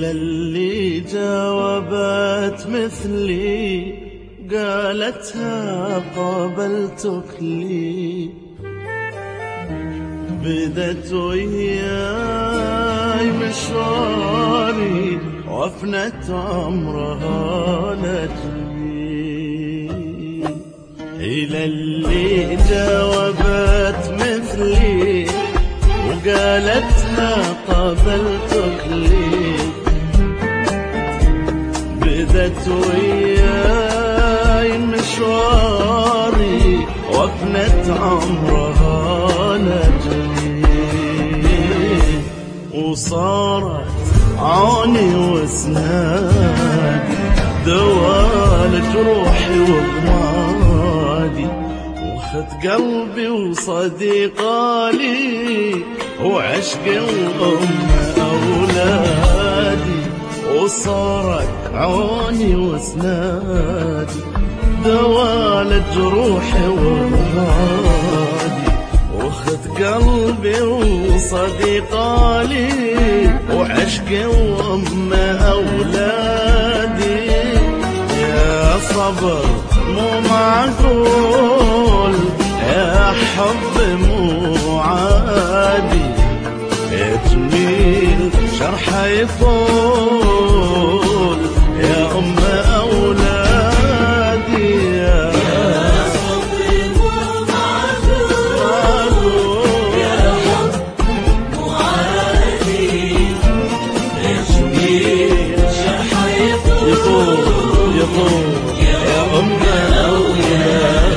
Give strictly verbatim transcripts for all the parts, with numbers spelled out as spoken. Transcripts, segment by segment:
إلى اللي جاوبت مثلي قالتها قابلتك لي، بدت وياي مشواري وافنت عمرها لجلي. إلى اللي جاوبت مثلي وقالتها قابلتك لي، بدت وياي مشواري وافنت عمرها لجلي، وصارت عوني واسنادي دوال جروحي وضمادي، وخد قلبي وصديقالي وعشقي وأم أولادي، وصارت عوني واسنادي دوال جروحي وضمادي، وخد قلبي وصديقالي وعشقي وأم أولادي. يا صبر مو معقول، يا حب مو عادي، يا جميل شرحه يطول يا أم أولادي. يا صبر مو معقول، يا حب مو عادي، يا جميل شرحه يطول يطول يا أم أولاد.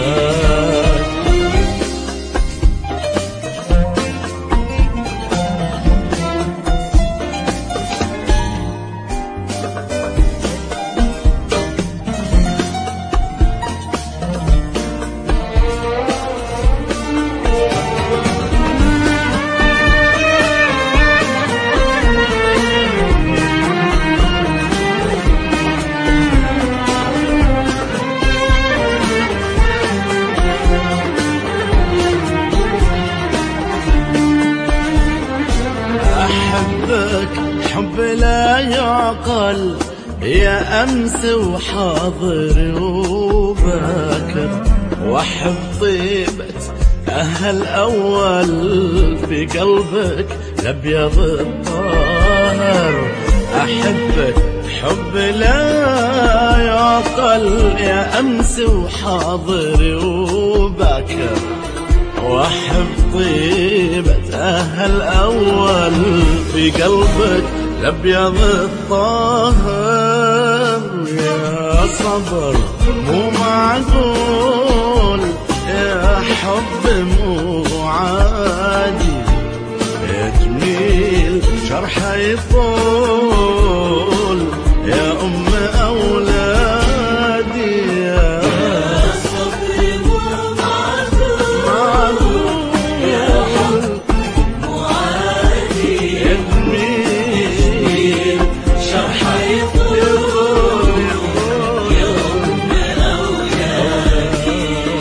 حب لا يعقل يا أمس وحاضر وباكر، وأحب طيبة أهل أول في قلبك الأبيض الطاهر. أحبك حب لا يعقل يا أمس وحاضر وباكر، وأحب طيبة أهل أول في قلبك الأبيض الطاهر. يا صبر مو معقول، يا حب مو عادي، يا جميل شرحه يطول يا أم أولادي. يا صبر مو معقول، يا حب مو عادي، يا جميل شرحه يطول يا أم أولادي.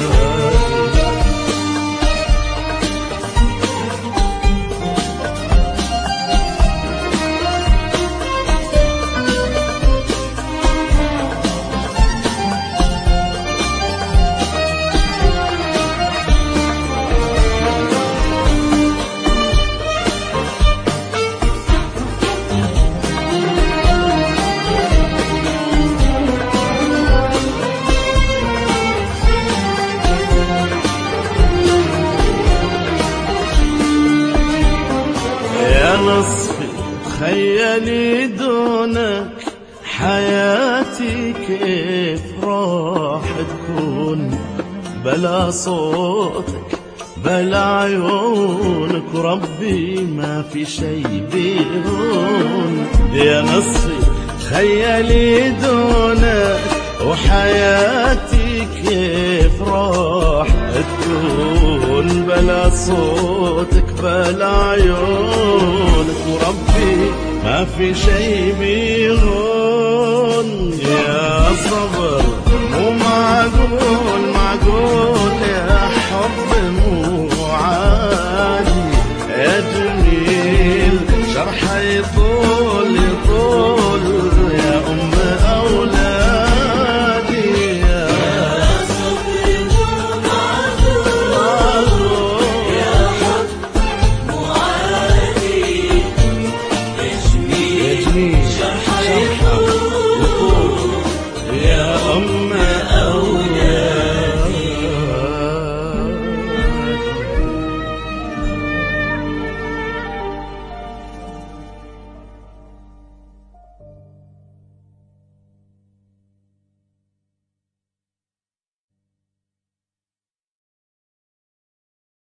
نصفي تخيلي دونك حياتي كيف راح تكون، بلا صوتك بلا عيونك وربي ما في شي بيهون. يا نصفي تخيلي دونك وحياتي كيف راح تكون، بلا صوتك بلا عيونك وربي ما في شي بيهون. يا صبر مو معقول معقول، يا حب مو عادي، يا جميل شرحه يطول